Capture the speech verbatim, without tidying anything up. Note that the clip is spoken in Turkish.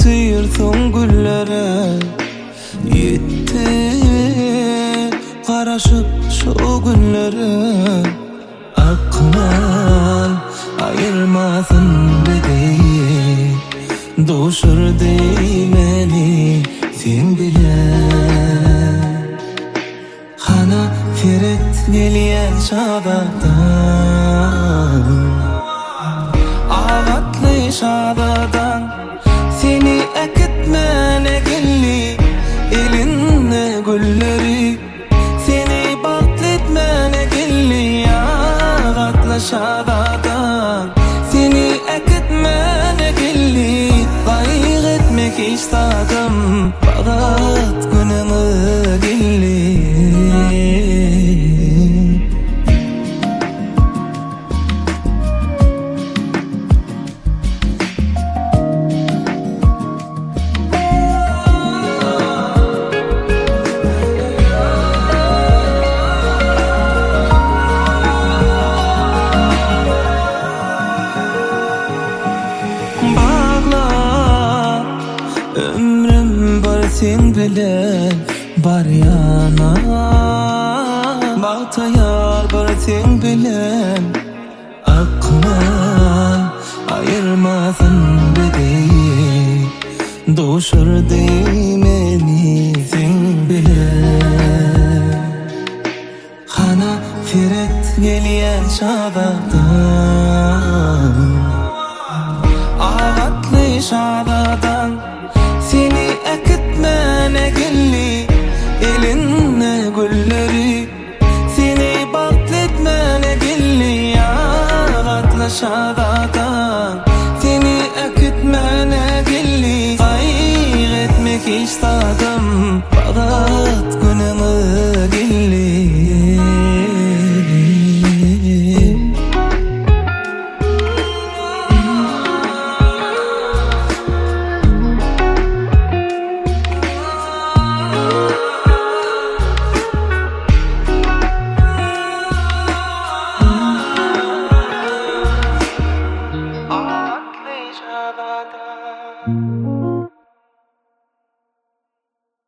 sıyırsın güllere. Yetti karışıp şu günlere. Akmal ayırmasın dedi, duşur değmeni sen bile. Hana firet geliyen şadadan, ağatlı şadadan. Seni ekitmene gelli elinle gülleri. Seni baktetmene gelli ağatlı şadadan. Seni ekitmene gelli gayg etmek istadım. Bağat günümü gelli. Ömrüm var sen bilen bar yana. Bağtayar var sen bilen. Akmal ayırmasın dedi, duşur değmeni sen bilen. Hana firet geliyen şadadan, ağatlı şadadan. Seni ekitmene gelli elinle gülleri. Seni baktetmene gelli ağatlı şadadan.